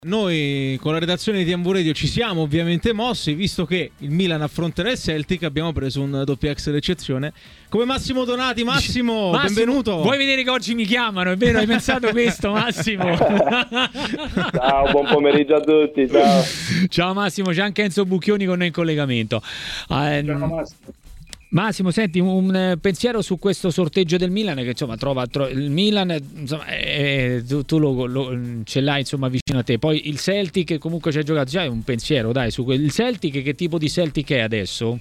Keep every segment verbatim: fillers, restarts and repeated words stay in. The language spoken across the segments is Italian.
Noi con la redazione di Ambu Radio ci siamo ovviamente mossi, visto che il Milan affronterà il Celtic, abbiamo preso un doppio ex d'eccezione come Massimo Donati. Massimo, Massimo, benvenuto. Vuoi vedere che oggi mi chiamano, è vero? Hai pensato questo, Massimo? Ciao, buon pomeriggio a tutti. Ciao, ciao Massimo, c'è anche Enzo Bucchioni con noi in collegamento. Eh, ciao Massimo. Massimo, senti, un pensiero su questo sorteggio del Milan che insomma trova tro- il Milan, insomma, eh, tu, tu lo, lo, ce l'hai insomma vicino a te. Poi il Celtic comunque ci hai giocato, già è un pensiero, dai, su quel Celtic. Che tipo di Celtic è adesso?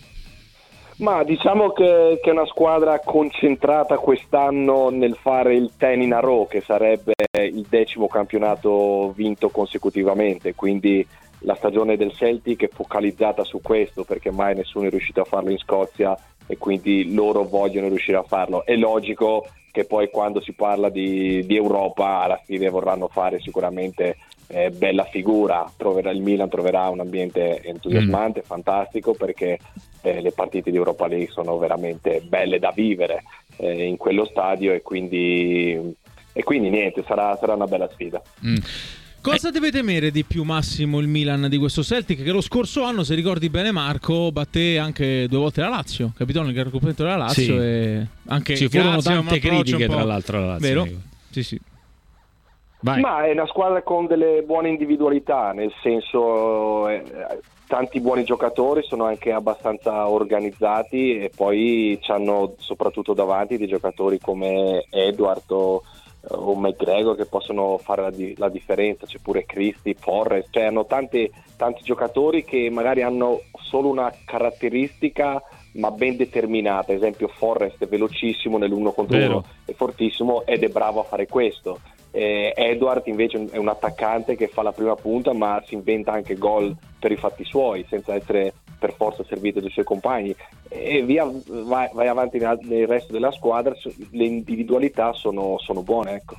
Ma diciamo che, che è una squadra concentrata quest'anno nel fare il ten in a row, che sarebbe il decimo campionato vinto consecutivamente, quindi la stagione del Celtic è focalizzata su questo, perché mai nessuno è riuscito a farlo in Scozia e quindi loro vogliono riuscire a farlo. È logico che poi quando si parla di, di Europa alla fine vorranno fare sicuramente eh, bella figura. Troverà, il Milan troverà un ambiente entusiasmante, mm. fantastico, perché eh, le partite di Europa League sono veramente belle da vivere eh, in quello stadio e quindi, e quindi niente, sarà, sarà una bella sfida. Mm. Cosa deve temere di più, Massimo, il Milan di questo Celtic, che lo scorso anno, se ricordi bene Marco, batté anche due volte la Lazio, capitò nel raggruppamento della Lazio, sì. E anche ci furono tante critiche tra l'altro alla Lazio. Vero? Sì, sì. Vai. Ma è una squadra con delle buone individualità, nel senso eh, tanti buoni giocatori, sono anche abbastanza organizzati e poi c'hanno soprattutto davanti dei giocatori come Edward o o McGregor che possono fare la, di- la differenza. C'è pure Christie, Forrest, cioè hanno tanti, tanti giocatori che magari hanno solo una caratteristica ma ben determinata. Ad esempio Forrest è velocissimo nell'uno contro Vero. uno, è fortissimo ed è bravo a fare questo. eh, Edward invece è un attaccante che fa la prima punta ma si inventa anche gol per i fatti suoi senza essere per forza servito dai suoi compagni, e via vai, vai avanti nel, nel resto della squadra. Le individualità sono, sono buone, ecco.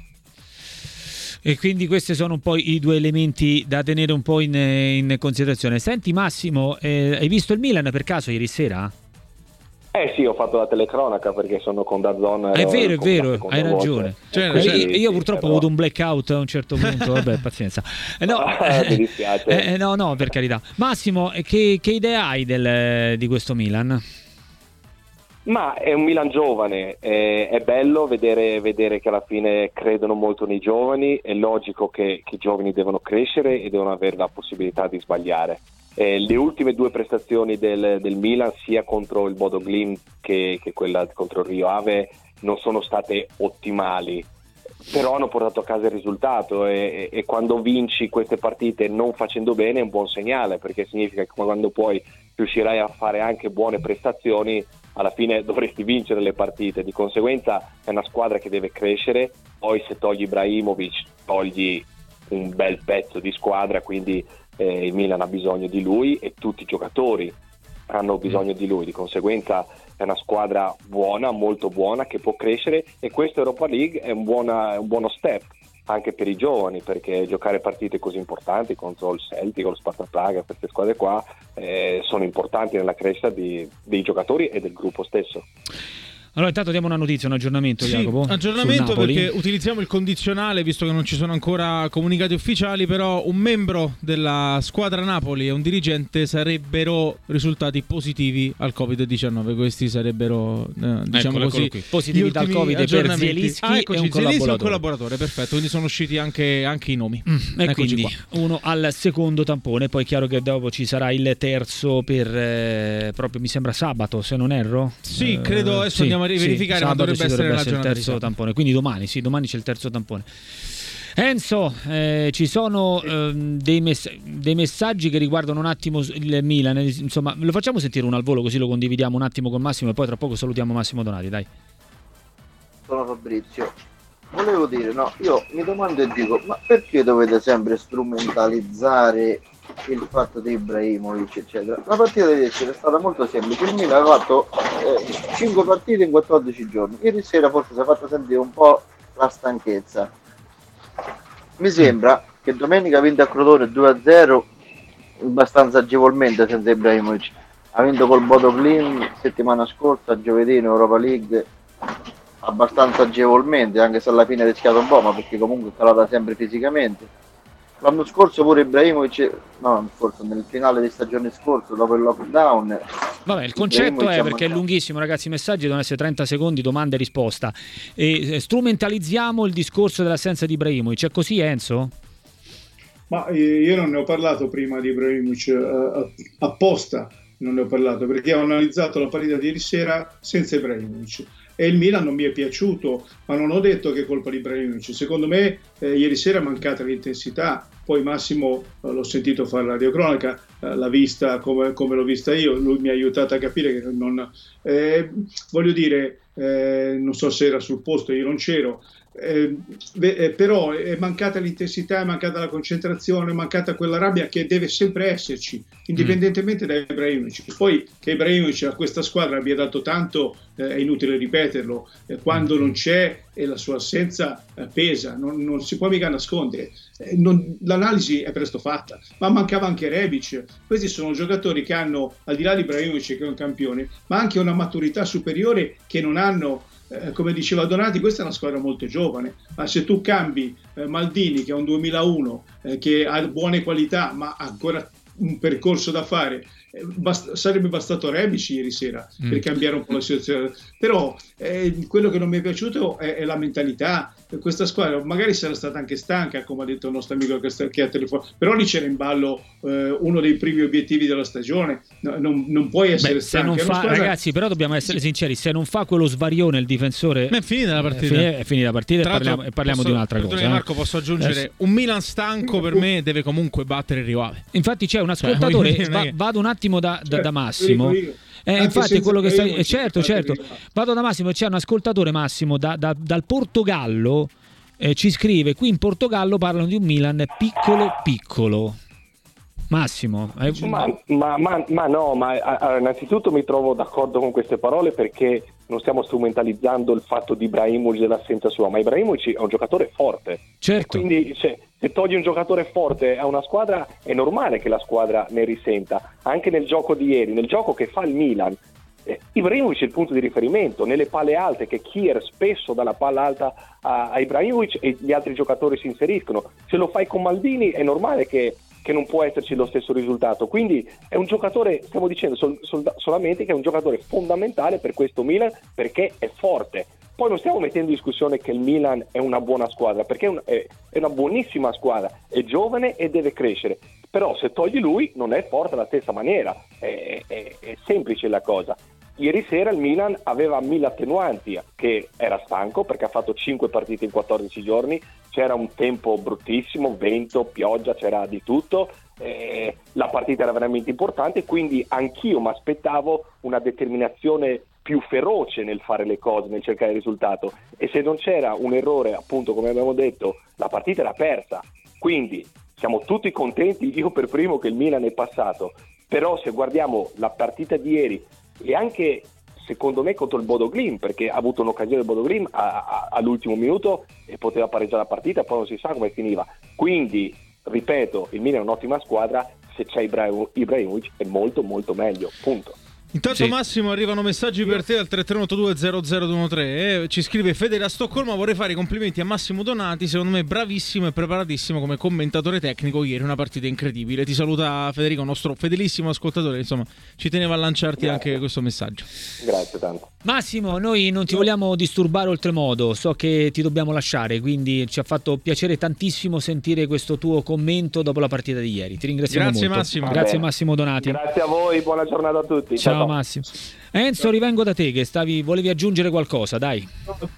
E quindi questi sono un po' i due elementi da tenere un po' in, in considerazione. Senti Massimo, eh, hai visto il Milan per caso ieri sera? Eh sì, ho fatto la telecronaca perché sono con DAZN. È vero, è vero, hai ragione. Cioè, io, cioè, io purtroppo però... ho avuto un blackout a un certo punto, vabbè, pazienza. No, ah, mi dispiace. Eh, no, no, per carità. Massimo, che, che idea hai del, di questo Milan? Ma è un Milan giovane, è, è bello vedere, vedere che alla fine credono molto nei giovani. È logico che, che i giovani devono crescere e devono avere la possibilità di sbagliare. Eh, le ultime due prestazioni del, del Milan, sia contro il Bodo Glimt che, che quella contro il Rio Ave, non sono state ottimali, però hanno portato a casa il risultato e, e, e quando vinci queste partite non facendo bene è un buon segnale, perché significa che quando poi riuscirai a fare anche buone prestazioni alla fine dovresti vincere le partite. Di conseguenza è una squadra che deve crescere. Poi se togli Ibrahimovic togli un bel pezzo di squadra, quindi eh, il Milan ha bisogno di lui e tutti i giocatori hanno bisogno di lui. Di conseguenza è una squadra buona, molto buona, che può crescere, e questa Europa League è un, buona, è un buono step anche per i giovani, perché giocare partite così importanti contro il Celtic o lo Sparta Praga, queste squadre qua eh, sono importanti nella crescita di, dei giocatori e del gruppo stesso. Allora intanto diamo una notizia, un aggiornamento, sì, Jacopo. aggiornamento perché utilizziamo il condizionale, visto che non ci sono ancora comunicati ufficiali, però un membro della squadra Napoli e un dirigente sarebbero risultati positivi al covid diciannove. Questi sarebbero eh, diciamo eccolo, così eccolo positività al Covid per Zielinski ah, eccoci, e un Zielinski collaboratore. un collaboratore, perfetto, quindi sono usciti anche, anche i nomi. Mm, e quindi qua. Uno al secondo tampone, poi è chiaro che dopo ci sarà il terzo per eh, proprio mi sembra sabato, se non erro. Sì, eh, credo adesso sì, andiamo a verificare, sì, ma dovrebbe essere, dovrebbe la essere il terzo tampone, quindi domani, sì, domani c'è il terzo tampone. Enzo, eh, ci sono eh, dei, mess- dei messaggi che riguardano un attimo il Milan, insomma, lo facciamo sentire uno al volo così lo condividiamo un attimo con Massimo e poi tra poco salutiamo Massimo Donati, dai. Sono Fabrizio. Volevo dire, no, io mi domando e dico, ma perché dovete sempre strumentalizzare il fatto di Ibrahimovic eccetera? La partita di ieri è stata molto semplice. Il Milan ha fatto eh, cinque partite in quattordici giorni. Ieri sera forse si è fatta sentire un po' la stanchezza. Mi sembra che domenica ha vinto a Crotone due a zero abbastanza agevolmente senza Ibrahimovic. Ha vinto col Bodo Glimt settimana scorsa, giovedì in Europa League, abbastanza agevolmente, anche se alla fine ha rischiato un po', ma perché comunque è calata sempre fisicamente. l'anno scorso pure Ibrahimovic, no, forse nel finale di stagione scorso, dopo il lockdown. Vabbè, il concetto è, perché è lunghissimo, ragazzi, i messaggi devono essere trenta secondi, domanda e risposta. E strumentalizziamo il discorso dell'assenza di Ibrahimovic, è così, Enzo? Ma io non ne ho parlato prima di Ibrahimovic, uh, apposta non ne ho parlato, perché ho analizzato la partita di ieri sera senza Ibrahimovic. E il Milan non mi è piaciuto, ma non ho detto che è colpa di Ibrahimovic. Secondo me eh, ieri sera è mancata l'intensità. Poi Massimo eh, l'ho sentito fare la radiocronaca, eh, l'ha vista come, come l'ho vista io, lui mi ha aiutato a capire che non... Eh, voglio dire, eh, non so se era sul posto, io non c'ero, eh, eh, però è mancata l'intensità, è mancata la concentrazione, è mancata quella rabbia che deve sempre esserci, indipendentemente mm. da Ibrahimovic. Poi che Ibrahimovic a questa squadra abbia dato tanto, eh, è inutile ripeterlo, eh, quando non c'è e la sua assenza eh, pesa, non, non si può mica nascondere. Eh, non, l'analisi è presto fatta, ma mancava anche Rebic. Questi sono giocatori che hanno, al di là di Ibrahimovic che è un campione, ma anche una maturità superiore che non hanno. Eh, come diceva Donati, questa è una squadra molto giovane, ma se tu cambi eh, Maldini, che è un duemilauno, eh, che ha buone qualità ma ha ancora un percorso da fare, eh, bast- sarebbe bastato Rebic ieri sera mm. per cambiare un po' la situazione. Però eh, quello che non mi è piaciuto è, è la mentalità. Questa squadra magari sarà stata anche stanca, come ha detto il nostro amico che, sta, che ha telefonato, però lì c'era in ballo eh, uno dei primi obiettivi della stagione. No, non, non puoi essere Beh, stanco. Se non fa, squadra... Ragazzi, però dobbiamo essere sinceri: se non fa quello svarione il difensore, è finita la partita. È, fin- è finita la partita e parliamo, e parliamo posso, di un'altra cosa. Eh? Marco, posso aggiungere: eh. un Milan stanco per me deve comunque battere il rivale. Infatti, c'è un ascoltatore. Cioè, va, vado un attimo da, da, da Massimo. Eh, infatti quello che stai, eh, certo, certo. Vado da Massimo, c'è un ascoltatore, Massimo, da, da, dal Portogallo. Eh, ci scrive: qui in Portogallo parlano di un Milan piccolo piccolo. Massimo, hai... ma, ma, ma, ma no, ma allora, innanzitutto mi trovo d'accordo con queste parole, perché non stiamo strumentalizzando il fatto di Ibrahimovic e l'assenza sua, ma Ibrahimovic è un giocatore forte. Certo. Quindi cioè, se togli un giocatore forte a una squadra è normale che la squadra ne risenta. Anche nel gioco di ieri, nel gioco che fa il Milan, Eh, Ibrahimovic è il punto di riferimento nelle palle alte, che Kier spesso dà la palla alta a, a Ibrahimovic e gli altri giocatori si inseriscono. Se lo fai con Maldini è normale che, che non può esserci lo stesso risultato. Quindi è un giocatore, stiamo dicendo sol, sol, solamente che è un giocatore fondamentale per questo Milan, perché è forte. Poi non stiamo mettendo in discussione che il Milan è una buona squadra, perché è, un, è, è una buonissima squadra, è giovane e deve crescere. Però se togli lui non è forte alla stessa maniera, è, è, è semplice la cosa. Ieri sera il Milan aveva mille attenuanti, che era stanco perché ha fatto cinque partite in quattordici giorni, c'era un tempo bruttissimo, vento, pioggia, c'era di tutto, eh, la partita era veramente importante, quindi anch'io mi aspettavo una determinazione più feroce nel fare le cose, nel cercare il risultato, e se non c'era un errore, appunto come abbiamo detto, la partita era persa. Quindi siamo tutti contenti, io per primo, che il Milan è passato, però se guardiamo la partita di ieri e anche secondo me contro il Bodo Glimt, perché ha avuto un'occasione il Bodo Glimt a, a, all'ultimo minuto e poteva pareggiare la partita, poi non si sa come finiva. Quindi ripeto, il Milan è un'ottima squadra, se c'è Ibrahim, Ibrahimovic è molto molto meglio, punto. Intanto sì. Massimo, arrivano messaggi per te al tre tre otto due zero zero due uno tre, eh, ci scrive Fede da Stoccolma: vorrei fare i complimenti a Massimo Donati, secondo me bravissimo e preparatissimo come commentatore tecnico, ieri una partita incredibile. Ti saluta Federico, nostro fedelissimo ascoltatore, insomma ci teneva a lanciarti Grazie. anche questo messaggio. Grazie tanto. Massimo, noi non ti vogliamo disturbare oltremodo, so che ti dobbiamo lasciare, quindi ci ha fatto piacere tantissimo sentire questo tuo commento dopo la partita di ieri. Ti ringraziamo Grazie molto. Massimo. Grazie Massimo Donati. Grazie a voi, buona giornata a tutti. Ciao, Ciao Massimo. Enzo, rivengo da te che stavi, volevi aggiungere qualcosa, dai.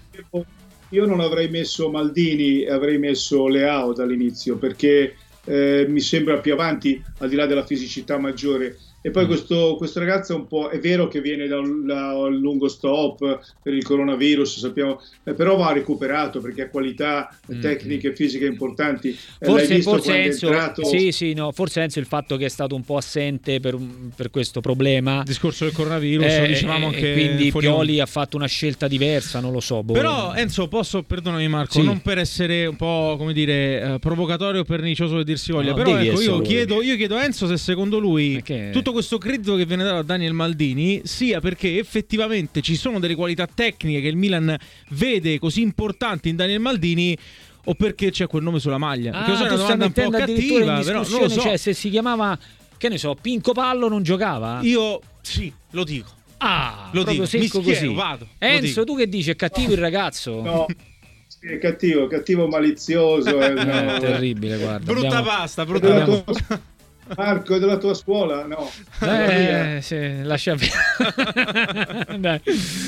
Io non avrei messo Maldini, avrei messo Leao dall'inizio, perché eh, mi sembra più avanti, al di là della fisicità maggiore. E poi questo, questo ragazzo è un po', è vero che viene da un, da un lungo stop per il coronavirus, sappiamo, eh, però va recuperato perché ha qualità tecniche e fisiche importanti. Forse, L'hai forse Enzo, entrato... sì, sì, no, forse Enzo il fatto che è stato un po' assente per, per questo problema. Il discorso del coronavirus, eh, lo dicevamo anche. Quindi fuori Pioli ha fatto una scelta diversa, non lo so. Boh. Però Enzo, posso, perdonami Marco, sì. non per essere un po', come dire, eh, provocatorio o pernicioso che dir si voglia, no, però ecco, io chiedo, io chiedo a Enzo se secondo lui perché... tutto questo credito che viene dato a Daniel Maldini sia perché effettivamente ci sono delle qualità tecniche che il Milan vede così importanti in Daniel Maldini, o perché c'è quel nome sulla maglia? Ah, perché tu stai mettendo addirittura in però discussione, non lo so. cioè se si chiamava, che ne so, Pinco Pallo non giocava? Io sì, lo dico. Ah, lo proprio dico, secco mi schiero, così. vado. Enzo, tu che dici? È cattivo il ragazzo? No, sì, è cattivo, cattivo malizioso. È, no, è terribile, guarda. Brutta Abbiamo... pasta, brutta abbiamo... pasta. Marco, è della tua scuola? No. Eh, sì, lascia via. Dai.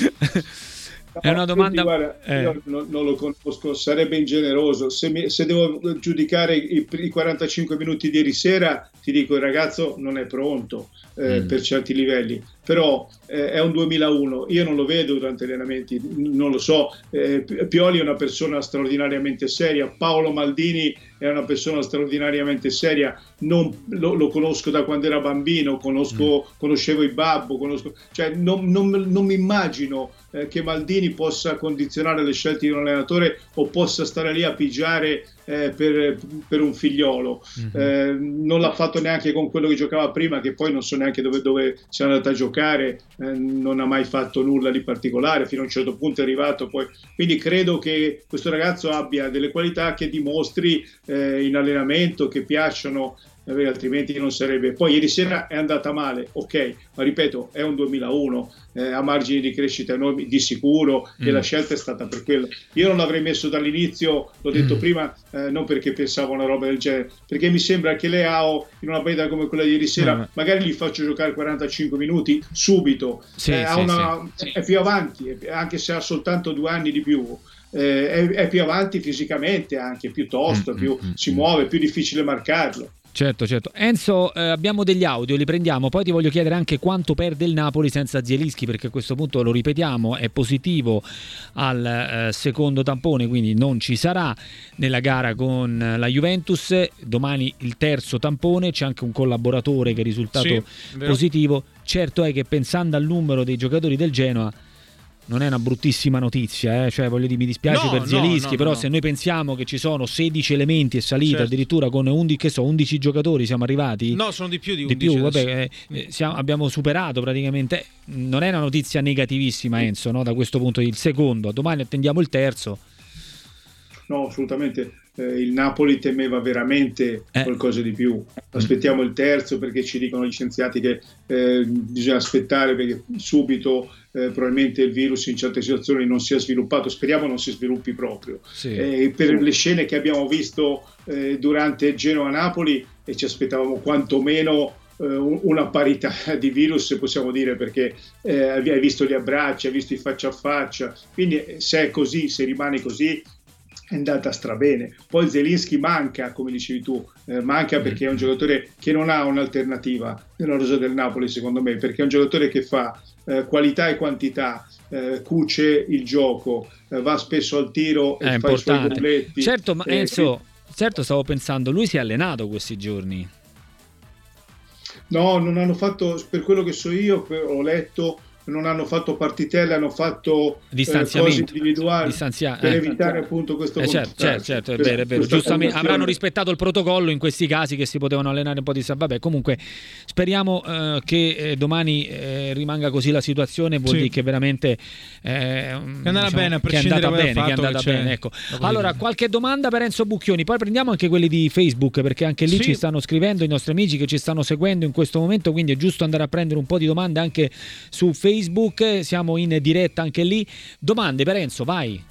No, è una domanda. Quindi, guarda, eh. io non, non lo conosco, sarebbe ingeneroso. Se, mi, se devo giudicare i, i quarantacinque minuti di ieri sera, ti dico il ragazzo non è pronto eh, mm. per certi livelli, però eh, è un duemilauno, io non lo vedo durante gli allenamenti, non lo so. eh, Pioli è una persona straordinariamente seria, Paolo Maldini è una persona straordinariamente seria, non, lo, lo conosco da quando era bambino, conosco, mm. conoscevo il babbo, conosco, cioè non, non, non mi immagino eh, che Maldini possa condizionare le scelte di un allenatore o possa stare lì a pigiare eh, per, per un figliolo. Mm-hmm. eh, non l'ha fatto neanche con quello che giocava prima, che poi non so neanche dove, dove sia andato a giocare, eh, non ha mai fatto nulla di particolare, fino a un certo punto è arrivato poi. Quindi credo che questo ragazzo abbia delle qualità che dimostri eh, in allenamento, che piacciono, eh, altrimenti non sarebbe. Poi ieri sera è andata male, ok, ma ripeto, è un duemilauno, eh, ha margini di crescita enormi di sicuro, mm. e la scelta è stata per quello. Io non l'avrei messo dall'inizio, l'ho detto mm. prima, eh, non perché pensavo a una roba del genere, perché mi sembra che Leao in una partita come quella di ieri sera mm. magari gli faccio giocare quarantacinque minuti subito, sì, eh, sì, una, sì. è più avanti, anche se ha soltanto due anni di più. Eh, è, è più avanti fisicamente, anche piuttosto, mm, più mm, si mm. muove, è più difficile marcarlo. Certo, certo. Enzo, eh, abbiamo degli audio, li prendiamo, poi ti voglio chiedere anche quanto perde il Napoli senza Zielinski, perché a questo punto, lo ripetiamo, è positivo al eh, secondo tampone, quindi non ci sarà nella gara con la Juventus. Domani il terzo tampone, c'è anche un collaboratore che è risultato sì, positivo. Certo è che pensando al numero dei giocatori del Genoa non è una bruttissima notizia, eh? Cioè voglio dire, mi dispiace no, per Zielinski, no, no, però no. se noi pensiamo che ci sono sedici elementi e salita, certo. addirittura con undici, che so, undici giocatori siamo arrivati? No, sono di più di undici. Di più, vabbè, eh, mm. siamo, abbiamo superato praticamente, non è una notizia negativissima, Enzo, no? Da questo punto di vista. Il secondo, domani attendiamo il terzo. No, assolutamente. Eh, il Napoli temeva veramente eh. qualcosa di più. Aspettiamo mm. il terzo, perché ci dicono gli scienziati che eh, bisogna aspettare, perché subito eh, probabilmente il virus in certe situazioni non si è sviluppato. Speriamo non si sviluppi proprio. Sì. Eh, per le scene che abbiamo visto eh, durante Genoa-Napoli, e ci aspettavamo quantomeno eh, una parità di virus, se possiamo dire, perché eh, hai visto gli abbracci, hai visto i faccia a faccia. Quindi se è così, se rimane così, è andata strabene. Poi Zielinski manca, come dicevi tu, eh, manca perché è un giocatore che non ha un'alternativa nella rosa del Napoli, secondo me, perché è un giocatore che fa eh, qualità e quantità, eh, cuce il gioco, eh, va spesso al tiro e è fa importante. i suoi gobletti. Certo, ma eh, Enzo, eh, certo, stavo pensando, lui si è allenato questi giorni. No, non hanno fatto, per quello che so io, ho letto, non hanno fatto partitelle, hanno fatto distanziamento, eh, cose individuali Distanzia- per eh. evitare appunto questo eh, certo, certo, certo, è vero, è vero. Giustamente avranno rispettato il protocollo in questi casi, che si potevano allenare un po' di vabbè, comunque speriamo eh, che eh, domani eh, rimanga così la situazione, vuol sì. dire che veramente eh, è andata diciamo, bene, a che è andata bene, che è andata che bene, ecco. Allora, qualche domanda per Enzo Bucchioni, poi prendiamo anche quelli di Facebook, perché anche lì sì. ci stanno scrivendo i nostri amici che ci stanno seguendo in questo momento, quindi è giusto andare a prendere un po' di domande anche su Facebook. Siamo in diretta anche lì. Domande per Enzo, vai.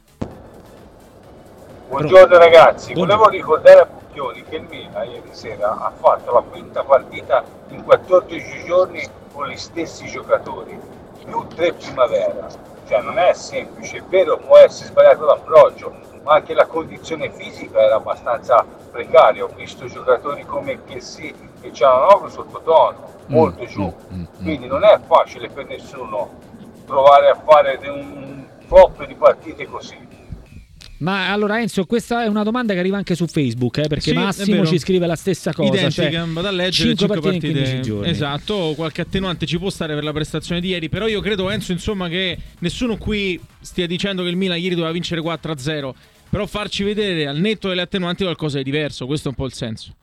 Buongiorno ragazzi, Buongiorno. Volevo ricordare a Bucchioni che il Milan ieri sera ha fatto la quinta partita in quattordici giorni con gli stessi giocatori, più tre primavera. Cioè non è semplice, è vero, può essere sbagliato l'approccio, ma anche la condizione fisica era abbastanza precaria. Ho visto giocatori come Chiessi che c'erano sottotono, molto giù, mm, mm, quindi non è facile per nessuno provare a fare un flop di partite così. Ma allora Enzo, questa è una domanda che arriva anche su Facebook, eh, perché sì, Massimo ci scrive la stessa cosa. Identica, cioè, vado a leggere cinque partite, partite in quindici giorni. Esatto, qualche attenuante ci può stare per la prestazione di ieri, però io credo, Enzo, insomma, che nessuno qui stia dicendo che il Milan ieri doveva vincere quattro a zero, però farci vedere al netto delle attenuanti qualcosa di diverso, questo è un po' il senso.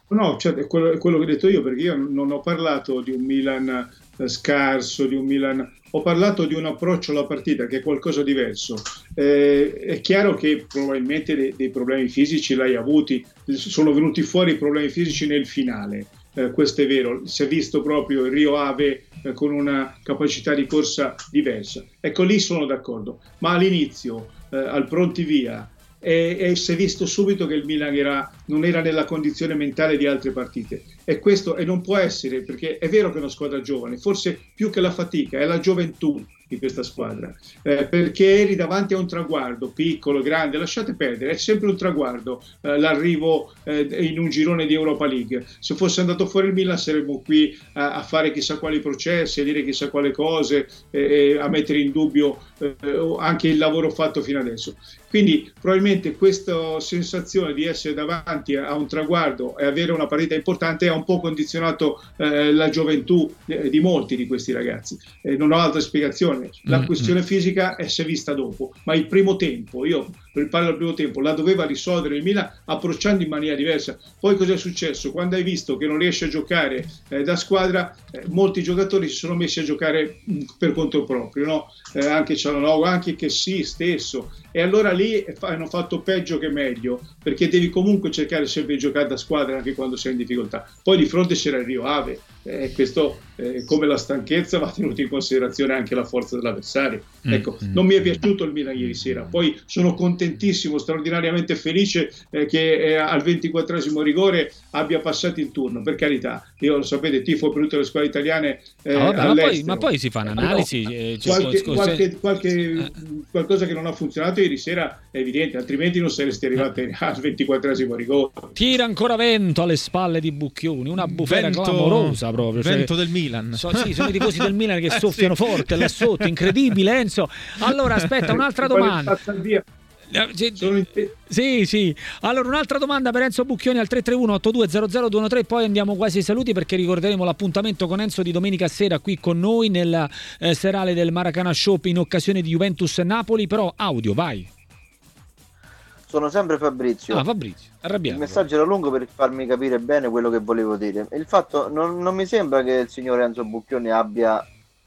No, cioè, è, quello, è quello che ho detto io, perché io non ho parlato di un Milan eh, scarso, di un Milan, ho parlato di un approccio alla partita che è qualcosa diverso. Eh, è chiaro che probabilmente dei, dei problemi fisici l'hai avuti, sono venuti fuori i problemi fisici nel finale, eh, questo è vero, si è visto proprio il Rio Ave eh, con una capacità di corsa diversa. Ecco, lì sono d'accordo, ma all'inizio, eh, al pronti via, E, e si è visto subito che il Milan era, non era nella condizione mentale di altre partite, e questo e non può essere, perché è vero che è una squadra giovane, forse più che la fatica è la gioventù di questa squadra, eh, perché eri davanti a un traguardo piccolo, grande, lasciate perdere, è sempre un traguardo, eh, l'arrivo eh, in un girone di Europa League. Se fosse andato fuori il Milan saremmo qui a, a fare chissà quali processi, a dire chissà quale cose, eh, a mettere in dubbio eh, anche il lavoro fatto fino adesso. Quindi probabilmente questa sensazione di essere davanti a un traguardo e avere una partita importante ha un po' condizionato eh, la gioventù eh, di molti di questi ragazzi. Eh, non ho altra spiegazione. La questione fisica è si è vista dopo, ma il primo tempo, io parlo del primo tempo, la doveva risolvere il Milan approcciando in maniera diversa. Poi cosa è successo? Quando hai visto che non riesce a giocare eh, da squadra, eh, molti giocatori si sono messi a giocare mh, per conto proprio, no? Eh, anche Cialanoglu, anche che sì stesso, e allora lì hanno fatto peggio che meglio, perché devi comunque cercare sempre di giocare da squadra anche quando sei in difficoltà. Poi di fronte c'era il Rio Ave, eh, questo eh, come la stanchezza va tenuto in considerazione anche la forza dell'avversario. Ecco, mm-hmm. Non mi è piaciuto il Milan ieri sera, poi sono contentissimo, straordinariamente felice eh, che eh, al ventiquattresimo rigore abbia passato il turno, per carità, io lo sapete, tifo per tutte le squadre italiane eh, no, vabbè, ma, poi, ma poi si fa un'analisi, no, eh, qualche, qualche, qualche, eh. qualcosa che non ha funzionato ieri sera è evidente, altrimenti non saresti arrivati eh. al ventiquattresimo rigore. Tira ancora vento alle spalle di Bucchioni, una bufera vento, clamorosa proprio, vento cioè, del Milan. So, sì, sono i tifosi del Milan che soffiano sì. forte là sotto, incredibile Enzo. Allora aspetta, un'altra domanda. Sì, sì. Allora un'altra domanda per Enzo Bucchioni al tre tre uno otto due zero zero due uno tre, poi andiamo quasi ai saluti perché ricorderemo l'appuntamento con Enzo di domenica sera qui con noi nel eh, serale del Maracana Shop in occasione di Juventus Napoli, però audio, vai. Sono sempre Fabrizio. Ah, Fabrizio, arrabbiato. Il messaggio era lungo per farmi capire bene quello che volevo dire. Il fatto, non, non mi sembra che il signor Enzo Bucchioni abbia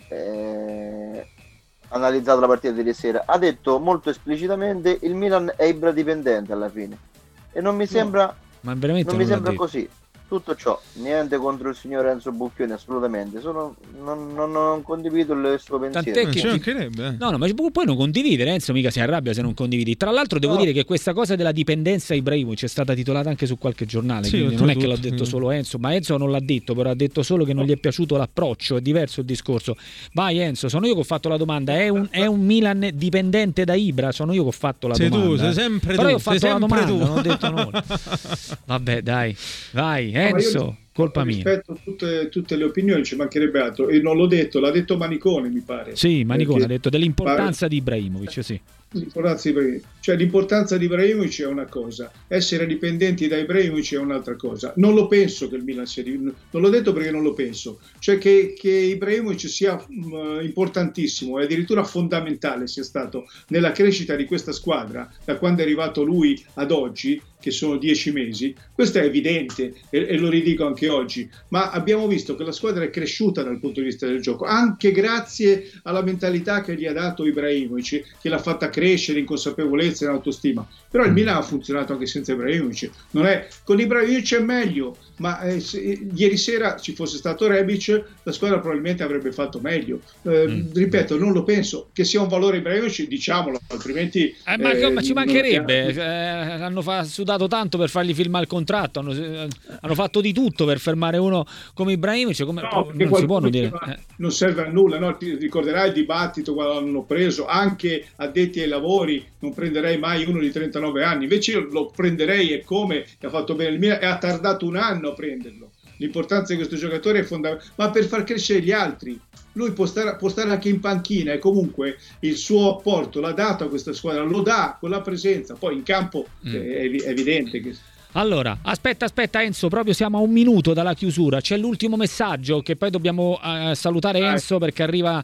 eh, analizzato la partita di ieri sera. Ha detto molto esplicitamente il Milan è Ibra dipendente alla fine, e non mi sembra, no, ma veramente non mi non sembra così. Tutto ciò, niente contro il signor Enzo Bucchioni, assolutamente. Sono, non, non, non condivido il suo pensiero. Tant'è che ti... no, no, ma puoi non condividere, Enzo, mica si arrabbia se non condividi. Tra l'altro devo no. dire che questa cosa della dipendenza Ibrahimovic è stata titolata anche su qualche giornale, sì, quindi non è che l'ha detto solo Enzo, ma Enzo non l'ha detto, però ha detto solo che non gli è piaciuto l'approccio, è diverso il discorso. Vai Enzo, sono io che ho fatto la domanda, è un, è un Milan dipendente da Ibra? Sono io che ho fatto la sei domanda. Tu, sei sempre però tu, io ho fatto la domanda, tu. non ho detto nulla. Vabbè, dai, vai Enzo. Colpa mia. Rispetto a tutte, tutte le opinioni, ci mancherebbe altro, e non l'ho detto, l'ha detto Manicone, mi pare. Sì, Manicone ha detto dell'importanza pare... di Ibrahimovic, sì. L'importanza di Ibrahimovic. Cioè l'importanza di Ibrahimovic è una cosa, essere dipendenti da Ibrahimovic è un'altra cosa. Non lo penso che il Milan sia di... non l'ho detto perché non lo penso, cioè che, che Ibrahimovic sia um, importantissimo e addirittura fondamentale sia stato nella crescita di questa squadra da quando è arrivato lui ad oggi, che sono dieci mesi. Questo è evidente e, e lo ridico anche oggi, ma abbiamo visto che la squadra è cresciuta dal punto di vista del gioco anche grazie alla mentalità che gli ha dato Ibrahimovic, che l'ha fatta crescere in consapevolezza e in autostima. Però il Milan ha funzionato anche senza Ibrahimovic, non è, con Ibrahimovic è meglio, ma eh, se, ieri sera ci fosse stato Rebic la squadra probabilmente avrebbe fatto meglio. Eh, mm. Ripeto, non lo penso che sia un valore Ibrahimovic, diciamolo, altrimenti eh, ma, eh, ma ci mancherebbe, eh, hanno fa, sudato tanto per fargli firmare il contratto, hanno, hanno fatto di tutto per fermare uno come Ibrahimovic, come, no, non si può non dire eh. non serve a nulla, no? Ti ricorderai il dibattito quando l'hanno preso anche addetti ai lavori, non prenderei mai uno di trentanove anni, invece io lo prenderei, e come ha fatto bene il Milan, e ha tardato un anno a prenderlo. L'importanza di questo giocatore è fondamentale, ma per far crescere gli altri. Lui può stare, può stare anche in panchina, e comunque il suo apporto l'ha dato a questa squadra, lo dà con la presenza, poi in campo mm. è, è evidente che... Allora, aspetta, aspetta Enzo, proprio siamo a un minuto dalla chiusura, c'è l'ultimo messaggio che poi dobbiamo uh, salutare Enzo perché arriva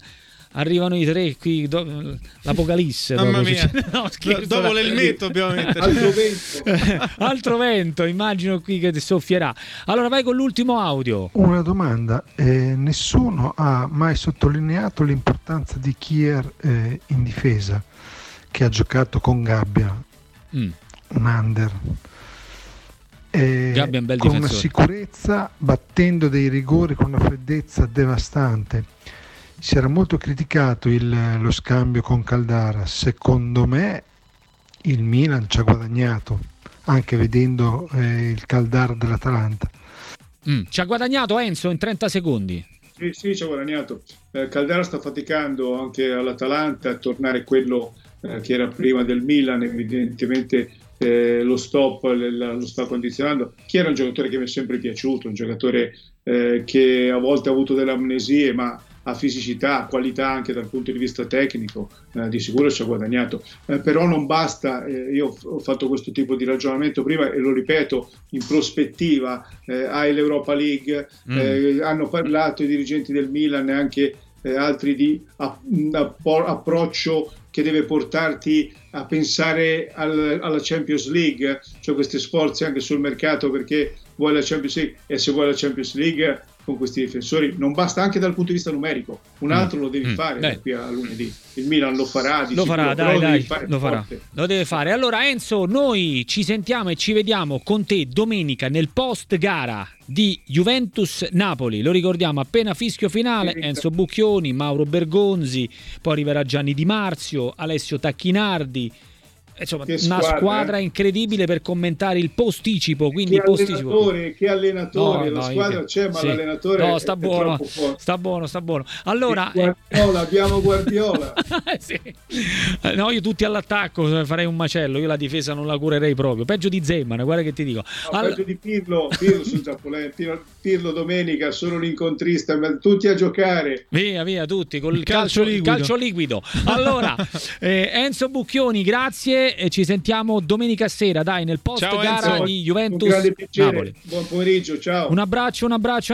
arrivano i tre qui, do, l'apocalisse. Mamma proprio. mia. No, scherzo, dopo l'elmetto dobbiamo mettere. Altro vento. Altro vento, immagino qui che ti soffierà. Allora vai con l'ultimo audio. Una domanda, eh, nessuno ha mai sottolineato l'importanza di Kier eh, in difesa, che ha giocato con Gabbia, mm. un under. Eh, Gabbia è un bel con difensore. Una sicurezza, battendo dei rigori con una freddezza devastante. Si era molto criticato il, lo scambio con Caldara. Secondo me il Milan ci ha guadagnato, anche vedendo eh, il Caldara dell'Atalanta. Mm. Ci ha guadagnato Enzo in trenta secondi. Sì, sì, ci ha guadagnato. Eh, Caldara sta faticando anche all'Atalanta a tornare quello eh, che era prima del Milan, evidentemente. Eh, lo stop lo sta condizionando. Chi era un giocatore che mi è sempre piaciuto, un giocatore eh, che a volte ha avuto delle amnesie, ma ha fisicità, qualità anche dal punto di vista tecnico, eh, di sicuro ci ha guadagnato, eh, però non basta. Eh, io ho fatto questo tipo di ragionamento prima e lo ripeto in prospettiva. Eh, hai l'Europa League, mm. eh, hanno parlato i dirigenti del Milan e anche eh, altri di app- app- approccio che deve portarti a pensare al, alla Champions League, cioè questi sforzi anche sul mercato, perché vuoi la Champions League, e se vuoi la Champions League con questi difensori non basta, anche dal punto di vista numerico, un altro mm. lo devi mm. fare da qui a lunedì. Il Milan lo farà, di lo sicuro, farà, dai, lo dai, fare lo farà, forte. lo deve fare. Allora Enzo, noi ci sentiamo e ci vediamo con te domenica nel post gara di Juventus-Napoli, lo ricordiamo, appena fischio finale, Enzo Bucchioni, Mauro Bergonzi, poi arriverà Gianni Di Marzio, Alessio Tacchinardi, insomma che una squadra, squadra eh? incredibile per commentare il posticipo, quindi che posticipo. allenatore, che allenatore, no, la no, squadra io... c'è, ma sì. l'allenatore no, sta è, buono, è troppo sta buono, sta buono. Allora, Guardiola, abbiamo Guardiola. sì. No, io tutti all'attacco farei un macello, io la difesa non la curerei proprio, peggio di Zeman, guarda che ti dico. No, All... peggio di Pirlo, Pirlo sul Giappone, Pirlo, Pirlo domenica solo l'incontrista, tutti a giocare. Via, via, tutti col il calcio, calcio, liquido. calcio liquido. Allora, eh, Enzo Bucchioni, grazie e ci sentiamo domenica sera, dai, nel post ciao, gara Enzo. di Juventus Napoli. Buon pomeriggio, ciao. Un abbraccio, un abbraccio.